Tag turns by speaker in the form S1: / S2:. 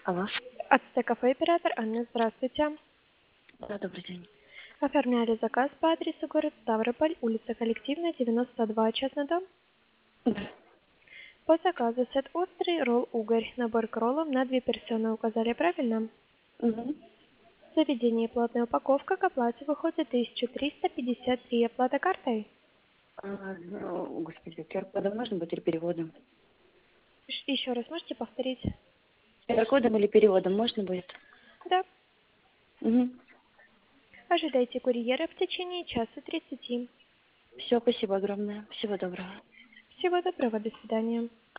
S1: Алло.
S2: Ацтекафе оператор Анна, здравствуйте.
S1: Да, добрый день.
S2: Оформляли заказ по адресу город Ставрополь, улица Коллективная, 92, частный дом.
S1: Да.
S2: По заказу сет острый, ролл угорь, набор к роллам на 2 персоны указали правильно?
S1: Угу.
S2: Заведение платная упаковка, к оплате выходит 1353, оплата картой.
S1: Господи, QR-кодом можно быть или переводом?
S2: Еще раз можете повторить?
S1: QR-кодом или переводом можно будет?
S2: Да.
S1: Угу.
S2: Ожидайте курьера в течение часа 30.
S1: Все, спасибо огромное. Всего доброго.
S2: Всего доброго, до свидания.